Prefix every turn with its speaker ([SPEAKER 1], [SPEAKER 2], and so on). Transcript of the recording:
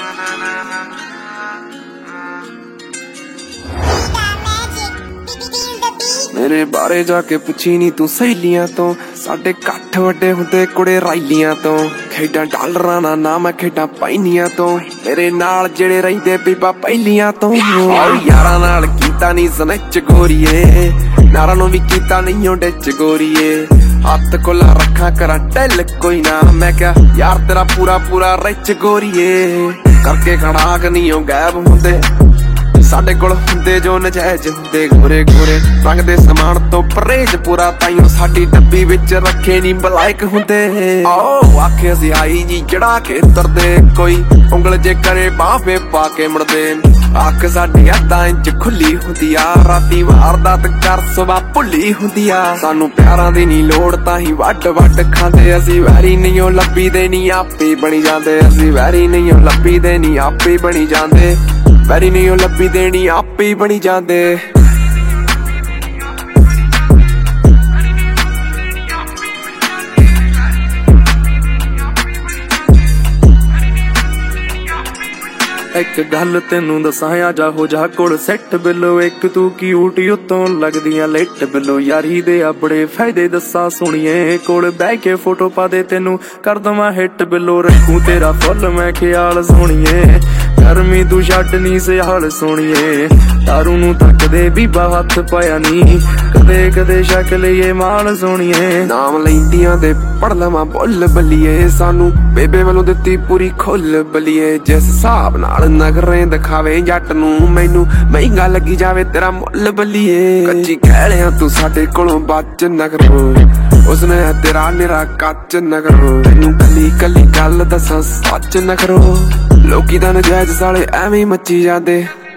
[SPEAKER 1] मेरे बारे जाके पुछी नी तू सहेलियां तो साडे कट्ठ वड्डे हुंदे कुड़े राइलियां तो खेडां डालरां ना ना मैं खेडां पाइनियां तो मेरे नाल जेड़े रहिंदे बीबा पहिलियां तो यारां नाल कीता नी सनच गोरीए नारां नूं वी कीता नहीं ओ डिच गोरीए हत्थ कोला रखा करा टेल कोई ना मैं क्या यार तेरा पूरा पूरा रिच गोरीए करके खड़ा नहीं ओ गैब हुंदे साडे कोल हुंदे जो नजायज हुंदे गोरे गोरे रंग दे समान तो परहेज पूरा ताइयों साडी डब्बी विच रखे नी बलायक हुंदे ओ आखे असी आई जी चढ़ा के तरदे कोई उंगल जे करे बावे पा के मुड़दे अख साडी अद्दां इंच खुली हुंदी आ राती वारदात कर सुबह भुल्ली हुंदी आ सानू प्यारां दी नी लोड़ ताही वड वड खांदे असी वैरी नहीं ओ लब्बी दे नी आपे बनी जांदे असी वैरी नहीं ओ लब्बी दे नी आपे बनी जांदे वैरी नहीं ओ लब्बी देनी आपे ही बनी जांदे एक गल तेनू दसां जा हो जा कोल सैट बिलो एक तू क्यूट उत्तों लगदियां लेट बिलो यारी दे बड़े फायदे दसा सुनिए कोल बह के फोटो पा दे तेनू कर दवां हिट बिलो रखूं तेरा फुल मैं ख्याल सुनिए गर्मी तू छड्ड नी सियाल सुनिए दारू नू तकदे बीबा हथ पाया नी कदे कदे शक लईए माल सुनिए नाम लैंदियां दे पढ़ लवां बुल बलिए सानू बेबे वालों दित्ती पूरी खुल बलिए जिस हिसाब नाल नगरें दिखावे जट नू मैनू महंगा लगी जावे तेरा मुल बलिए कच्ची कहलियां तू साडे कोलों बच नगरो उसने तेरा निरा कच नगरो तैनू कली कली गल दसां सच नगरो लोकी दा नजायज साले एवें मची जांदे